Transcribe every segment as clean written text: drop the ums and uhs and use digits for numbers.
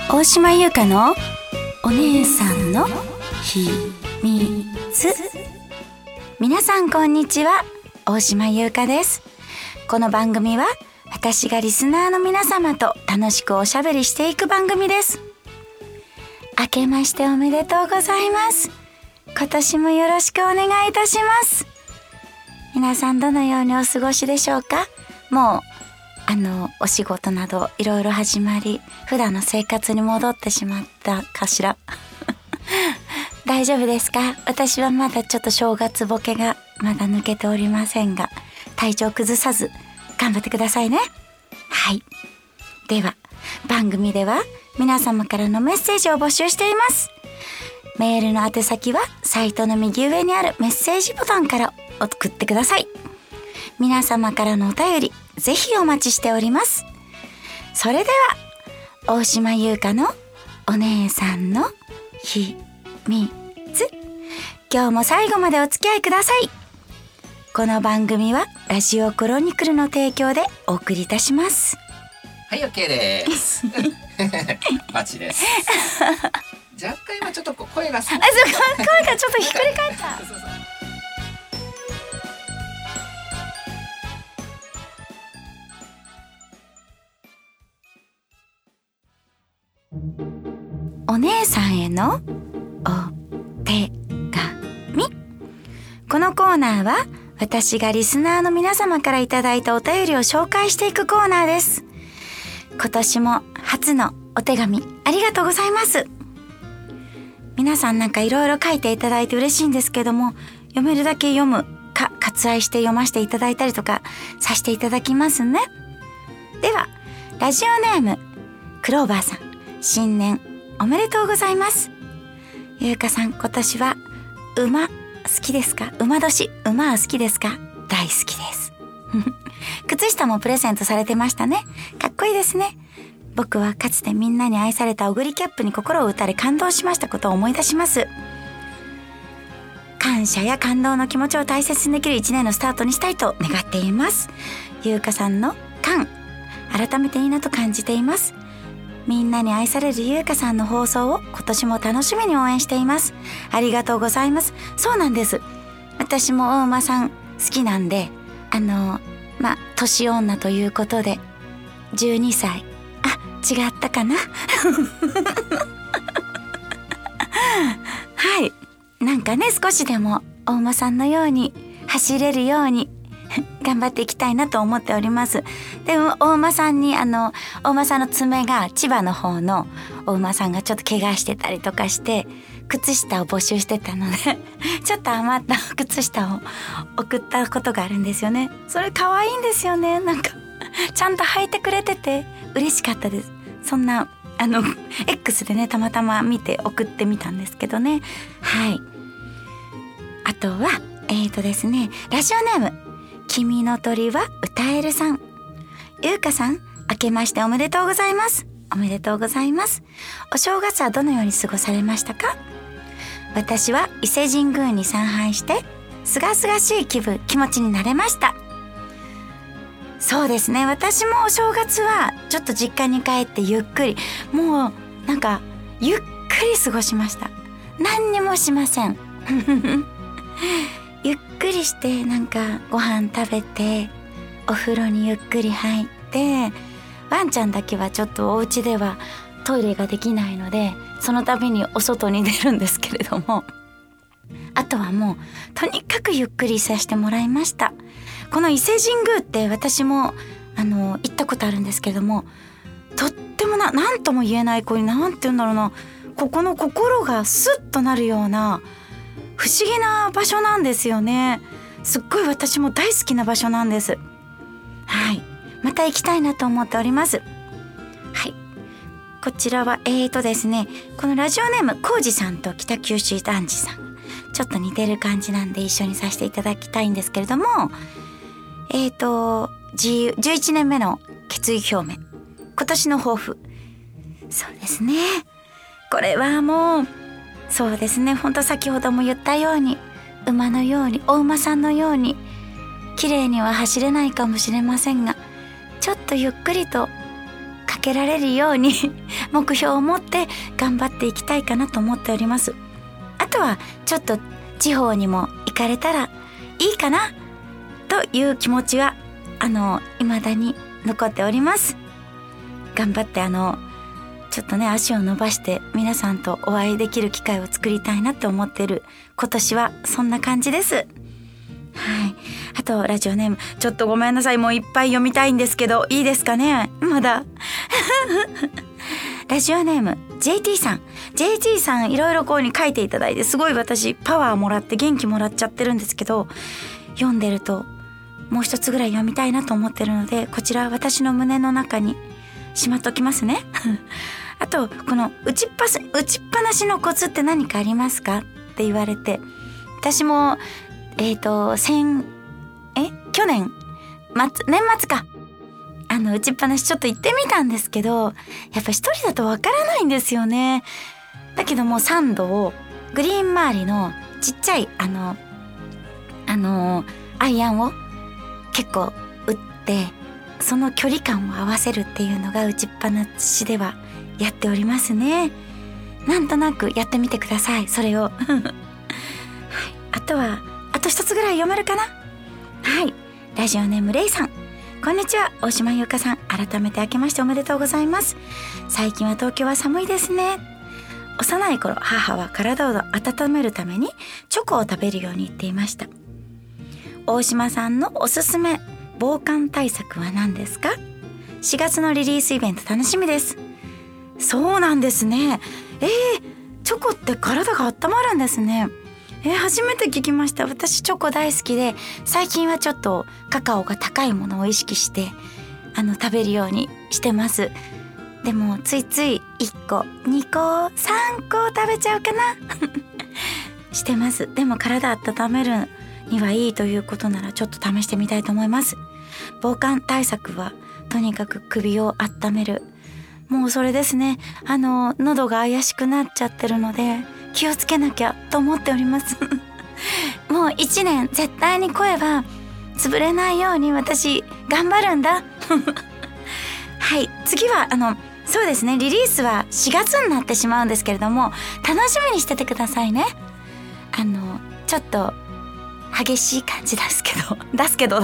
大島優香のお姉さんの秘密。皆さんこんにちは、大島優香です。この番組は私がリスナーの皆様と楽しくおしゃべりしていく番組です。明けましておめでとうございます。今年もよろしくお願いいたします。皆さんどのようにお過ごしでしょうか。もうお仕事などいろいろ始まり、普段の生活に戻ってしまったかしら大丈夫ですか。私はまだちょっと正月ボケがまだ抜けておりませんが、体調崩さず頑張ってくださいね。はい、では番組では皆様からのメッセージを募集しています。メールの宛先はサイトの右上にあるメッセージボタンから送ってください。皆様からのお便りぜひお待ちしております。それでは大島優香のお姉さんの秘密、今日も最後までお付き合いください。この番組はラジオクロニクルの提供でお送りいたします。 はい、 OK ですバッチです若干今ちょっと声が声がちょっとひっくり返ったそうお姉さんへのお手紙。このコーナーは私がリスナーの皆様からいただいたお便りを紹介していくコーナーです。今年も初のお手紙ありがとうございます。皆さんなんかいろいろ書いていただいて嬉しいんですけども、読めるだけ読むか割愛して読ませていただいたりとかさせていただきますね。ではラジオネームクローバーさん、新年おめでとうございます。ゆうかさん、今年は馬好きですか。馬年、馬は好きですか。大好きです靴下もプレゼントされてましたね。かっこいいですね。僕はかつてみんなに愛されたオグリキャップに心を打たれ感動しましたことを思い出します。感謝や感動の気持ちを大切にできる一年のスタートにしたいと願っています。ゆうかさんの感、改めていいなと感じています。みんなに愛されるゆうかさんの放送を今年も楽しみに応援しています。ありがとうございます。そうなんです。私も大馬さん好きなんで、年女ということで12歳、違ったかなはい、なんかね、少しでも大馬さんのように走れるように頑張っていきたいなと思っております。でも大馬さんに大馬さんの爪が千葉の方の大馬さんがちょっと怪我してたりとかして靴下を募集してたのでちょっと余った靴下を送ったことがあるんですよね。それ可愛いんですよね。なんかちゃんと履いてくれてて嬉しかったです。そんなX でね、たまたま見て送ってみたんですけどね。はい、あとはですね、ラジオネーム君の鳥は歌えるさん。ゆうかさん、明けましておめでとうございます。おめでとうございます。お正月はどのように過ごされましたか。私は伊勢神宮に参拝してすがすがしい気持ちになれました。そうですね、私もお正月はちょっと実家に帰ってゆっくり、もうなんかゆっくり過ごしました。何にもしませんゆっくりして、なんかご飯食べてお風呂にゆっくり入って、ワンちゃんだけはちょっとお家ではトイレができないのでその度にお外に出るんですけれども、あとはもうとにかくゆっくりさせてもらいました。この伊勢神宮って私も行ったことあるんですけども、とってもなんとも言えない、こうなんて言うんだろうな、ここの心がスッとなるような不思議な場所なんですよね。すっごい私も大好きな場所なんです。はい、また行きたいなと思っております。はい、こちらはですね、このラジオネームコウジさんと北九州男児さんちょっと似てる感じなんで一緒にさせていただきたいんですけれども、11年目の決意表明、今年の抱負。そうですね、これはもうそうですね、ほんと先ほども言ったように馬のように、お馬さんのように綺麗には走れないかもしれませんが、ちょっとゆっくりとかけられるように目標を持って頑張っていきたいかなと思っております。あとはちょっと地方にも行かれたらいいかなという気持ちは未だに残っております。頑張ってちょっとね足を伸ばして皆さんとお会いできる機会を作りたいなと思っている今年はそんな感じです。はい。あとラジオネームちょっとごめんなさい、もういっぱい読みたいんですけどいいですかね、まだラジオネーム JT さんいろいろこうに書いていただいてすごい私パワーもらって元気もらっちゃってるんですけど、読んでるともう一つぐらい読みたいなと思ってるのでこちら私の胸の中にしまっときますねあとこの打ちっぱなしのコツって何かありますかって言われて、私も去年年末か打ちっぱなしちょっと行ってみたんですけど、やっぱ一人だとわからないんですよね。だけども3度をグリーン周りのちっちゃいアイアンを結構打ってその距離感を合わせるっていうのが打ちっぱなしではやっておりますね。なんとなくやってみてください、それをはい、あと一つぐらい読めるかな。はい、ラジオネームレイさん、こんにちは。大島優香さん、改めて明けましておめでとうございます。最近は東京は寒いですね。幼い頃母は体を温めるためにチョコを食べるように言っていました。大島さんのおすすめ防寒対策は何ですか？4月のリリースイベント楽しみです。そうなんですね。チョコって体が温まるんですね。初めて聞きました。私チョコ大好きで最近はちょっとカカオが高いものを意識して食べるようにしてます。でもついつい1個2個3個食べちゃうかなしてます。でも体温めるにはいいということならちょっと試してみたいと思います。防寒対策はとにかく首を温める、もうそれですね。喉が怪しくなっちゃってるので気をつけなきゃと思っておりますもう1年絶対に声は潰れないように私頑張るんだはい、次はそうですね、リリースは4月になってしまうんですけれども楽しみにしててくださいね。ちょっと激しい感じですけど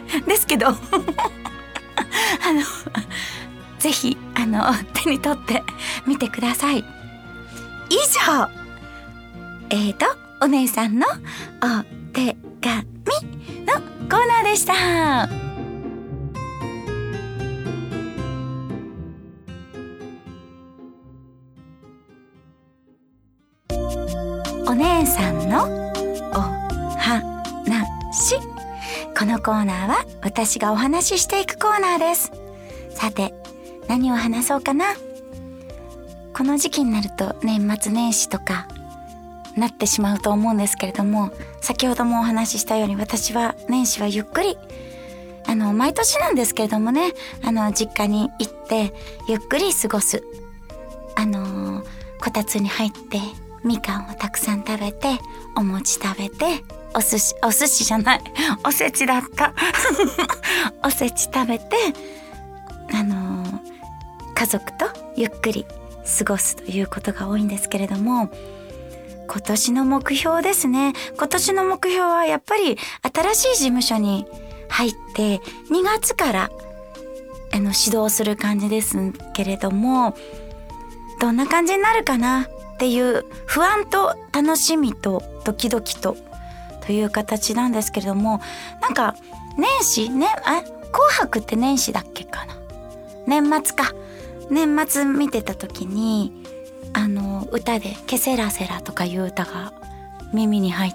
ぜひ手に取ってみてください。以上お姉さんのお手紙のコーナーでした。お姉さんのお話。このコーナーは私がお話ししていくコーナーです。さて何を話そうかな。この時期になると年末年始とかなってしまうと思うんですけれども、先ほどもお話ししたように私は年始はゆっくり毎年なんですけれどもね、実家に行ってゆっくり過ごす、こたつに入ってみかんをたくさん食べてお餅食べてお寿司じゃないおせちだったおせち食べて家族とゆっくり過ごすということが多いんですけれども、今年の目標ですね。今年の目標はやっぱり新しい事務所に入って2月から始動する感じですけれども、どんな感じになるかなっていう不安と楽しみとドキドキという形なんですけれども、なんか年始ね、紅白って年始だっけかな、年末か、年末見てた時に歌でケセラセラとかいう歌が耳に入って、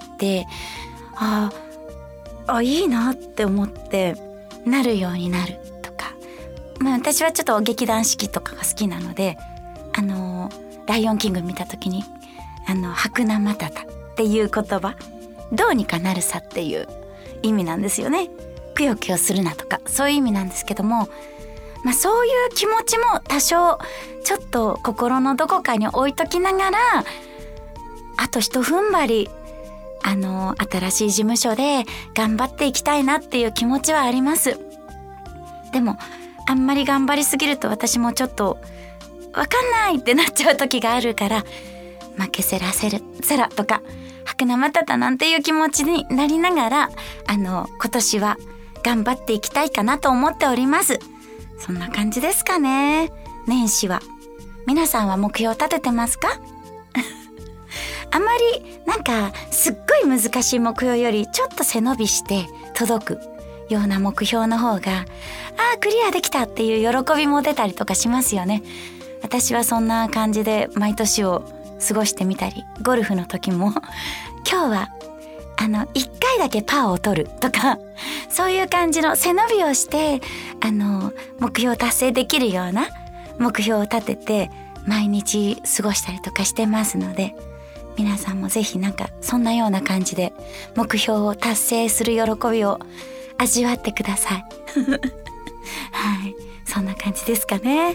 いいなって思ってなるようになるとか、私はちょっと劇団四季とかが好きなのでライオンキング見た時に白生マタタっていう言葉、どうにかなるさっていう意味なんですよね。くよくよするなとかそういう意味なんですけども、そういう気持ちも多少ちょっと心のどこかに置いときながら、あと一踏ん張り新しい事務所で頑張っていきたいなっていう気持ちはあります。でもあんまり頑張りすぎると私もちょっとわかんないってなっちゃう時があるから、負けせらせるセラとか白生またたなんていう気持ちになりながら今年は頑張っていきたいかなと思っております。そんな感じですかね。年始は皆さんは目標立ててますか？あんまりなんかすっごい難しい目標よりちょっと背伸びして届くような目標の方がクリアできたっていう喜びも出たりとかしますよね。私はそんな感じで毎年を過ごしてみたり、ゴルフの時も今日は1回だけパーを取るとか、そういう感じの背伸びをして目標を達成できるような目標を立てて毎日過ごしたりとかしてますので、皆さんもぜひなんかそんなような感じで目標を達成する喜びを味わってください。はい、そんな感じですかね。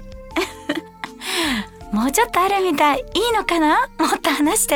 もうちょっとあるみたい。いいのかな？もっと話して。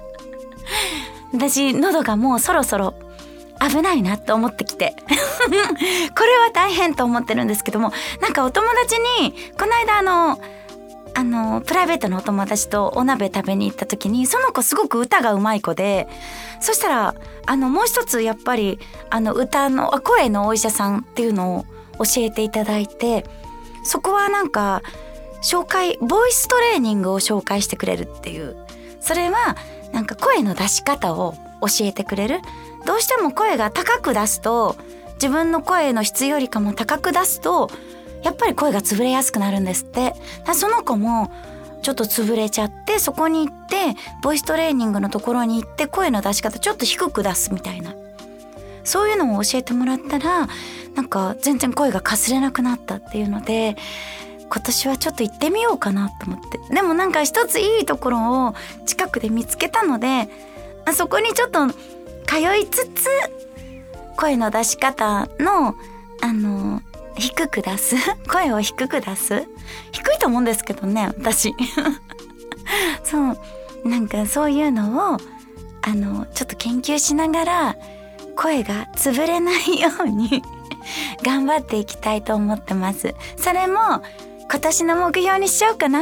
私喉がもうそろそろ危ないなと思ってきてこれは大変と思ってるんですけども、なんかお友達にこの間プライベートのお友達とお鍋食べに行った時に、その子すごく歌がうまい子で、そしたらもう一つやっぱり歌の声のお医者さんっていうのを教えていただいて、そこはなんかボイストレーニングを紹介してくれるっていう、それはなんか声の出し方を教えてくれる。どうしても声が高く出すと、自分の声の質よりかも高く出すとやっぱり声が潰れやすくなるんですって。その子もちょっと潰れちゃって、そこに行ってボイストレーニングのところに行って声の出し方ちょっと低く出すみたいな、そういうのを教えてもらったらなんか全然声がかすれなくなったっていうので、今年はちょっと行ってみようかなと思って。でもなんか一ついいところを近くで見つけたので、そこにちょっと通いつつ声の出し方の低く出す声を低く出す、低いと思うんですけどね私そうなんかそういうのをちょっと研究しながら声が潰れないように頑張っていきたいと思ってます。それも今年の目標にしようかな。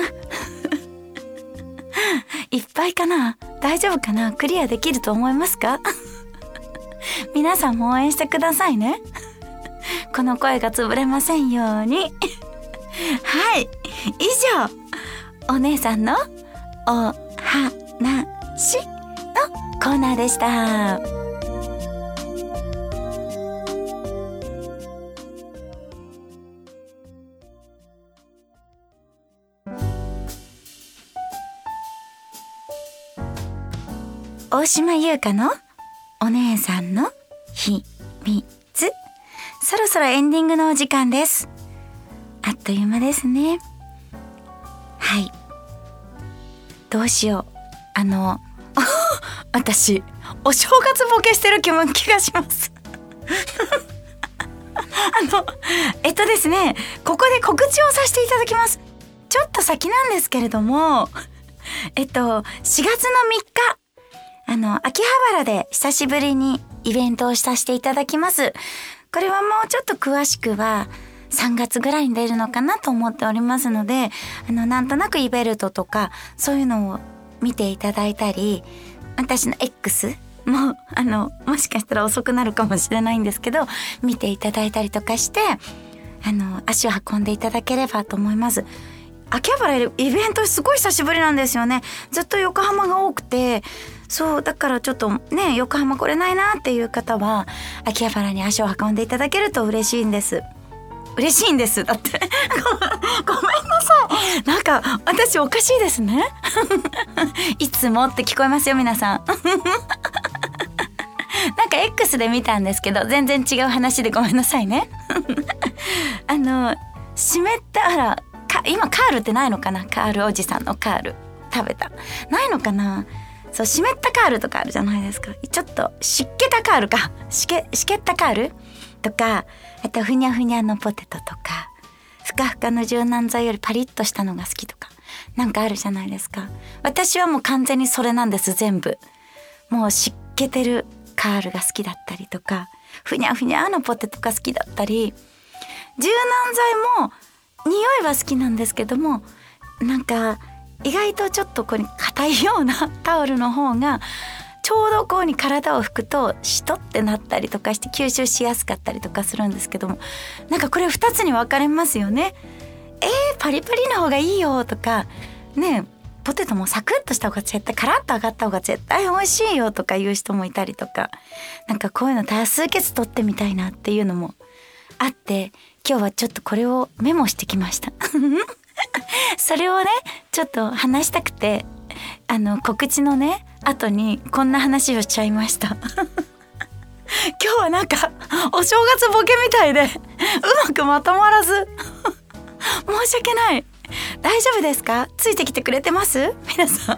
いっぱいかな？大丈夫かな？クリアできると思いますか？皆さんも応援してくださいね。この声が潰れませんように。はい、以上お姉さんのお話のコーナーでした。大島優香のお姉さんの秘密。そろそろエンディングのお時間です。あっという間ですね。はい、どうしよう。私お正月ボケしてる気がしますですね、ここで告知をさせていただきます。ちょっと先なんですけれども4月の3日秋葉原で久しぶりにイベントをさせていただきます。これはもうちょっと詳しくは3月ぐらいに出るのかなと思っておりますので、なんとなくイベルトとかそういうのを見ていただいたり、私の X ももしかしたら遅くなるかもしれないんですけど見ていただいたりとかして足を運んでいただければと思います。秋葉原イベントすごい久しぶりなんですよね。ずっと横浜が多くて、そうだからちょっとね横浜来れないなっていう方は秋葉原に足を運んでいただけると嬉しいんです。嬉しいんですだってごめんなさい、なんか私おかしいですねいつもって聞こえますよ皆さんなんか X で見たんですけど全然違う話でごめんなさいね湿った今カールってないのかな。カールおじさんのカール食べたないのかな。そう湿ったカールとかあるじゃないですか。ちょっと湿気たカールか湿気ったカールとか、あとふにゃふにゃのポテトとかふかふかの柔軟剤よりパリッとしたのが好きとかなんかあるじゃないですか。私はもう完全にそれなんです。全部もう湿気てるカールが好きだったりとかふにゃふにゃのポテトが好きだったり、 柔軟剤も匂いは好きなんですけども、なんか意外とちょっとこう硬いようなタオルの方がちょうどこうに体を拭くとしとってなったりとかして吸収しやすかったりとかするんですけども、なんかこれ2つに分かれますよね。パリパリの方がいいよとかね、ポテトもサクッとした方が絶対、カラッと揚がった方が絶対美味しいよとかいう人もいたりとか、なんかこういうの多数決取ってみたいなっていうのもあって、今日はちょっとこれをメモしてきましたそれをねちょっと話したくて、告知のね後にこんな話をしちゃいました今日はなんかお正月ボケみたいでうまくまとまらず申し訳ない。大丈夫ですか？ついてきてくれてます皆さん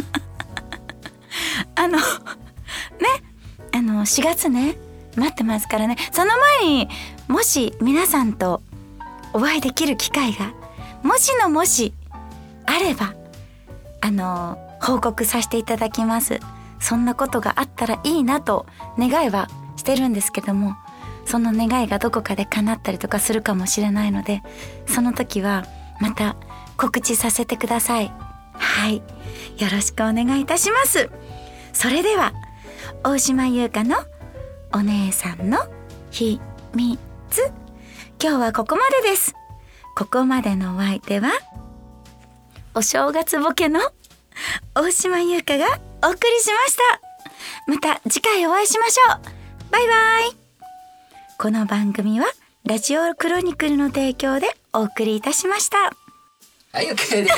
4月ね待ってますからね。その前にもし皆さんとお会いできる機会がもしあれば報告させていただきます。そんなことがあったらいいなと願いはしてるんですけども、その願いがどこかで叶ったりとかするかもしれないので、その時はまた告知させてください。はい、よろしくお願いいたします。それでは大島優香のお姉さんの秘密、今日はここまでです。ここまでのお相手はお正月ボケの大島優香がお送りしました。また次回お会いしましょう。バイバイ。この番組はラジオクロニクルの提供でお送りいたしました。 はい、OK です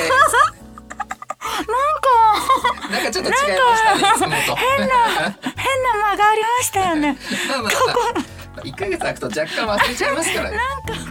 なんかちょっと違いましたね、いつもと変な間がありましたよね 1ヶ月空くと若干忘れちゃいますからね。 なんか